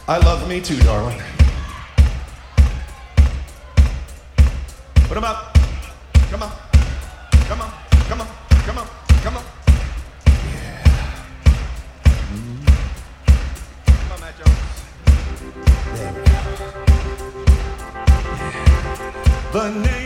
I love me too, darling. Put 'em up. Come on. Come on. Come on. Come on. Come on. Yeah. Come on, Matt Jones. There we go. Yeah. The name